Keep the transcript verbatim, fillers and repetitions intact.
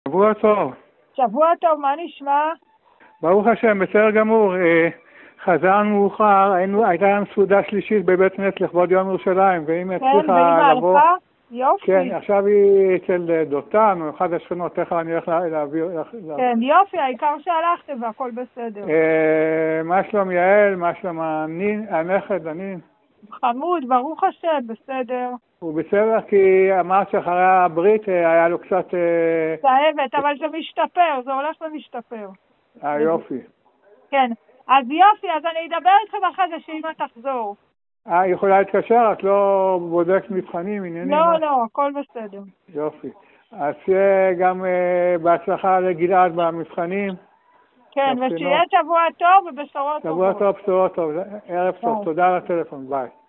שבוע טוב. שבוע טוב, מה נשמע? ברוך השם, בסדר גמור. חזרנו מאוחר, היינו, הייתה לנו סעודה שלישית בבית כנסת לכבוד יום ירושלים, ואם כן, הצליחה לבוא... הלכה? יופי. כן, עכשיו היא אצל דותן, או אחד השכנות, תכף אני הולך להעביר... כן, יופי, העיקר שהלכתם והכל בסדר. מה שלום יעל, מה שלום הנכד, הנין? חמוד, ברוך השם, בסדר. הוא בסדר, כי אמרת שאחרי הברית היה לו קצת... צהבת, אבל זה משתפר, זה הולך ומשתפר. אה, יופי. כן, אז יופי, אז אני אדבר איתכם אחרי זה שאמא תחזור. אה, היא יכולה להתקשר? את לא בודקת מבחנים, עניינים? לא, לא, הכל בסדר. יופי. אז גם בהצלחה לגלעד במבחנים. כן, ושיהיה שבוע טוב ובשורות טובות. שבוע טוב, בשורות טוב. ערב טוב, תודה על הטלפון, ביי.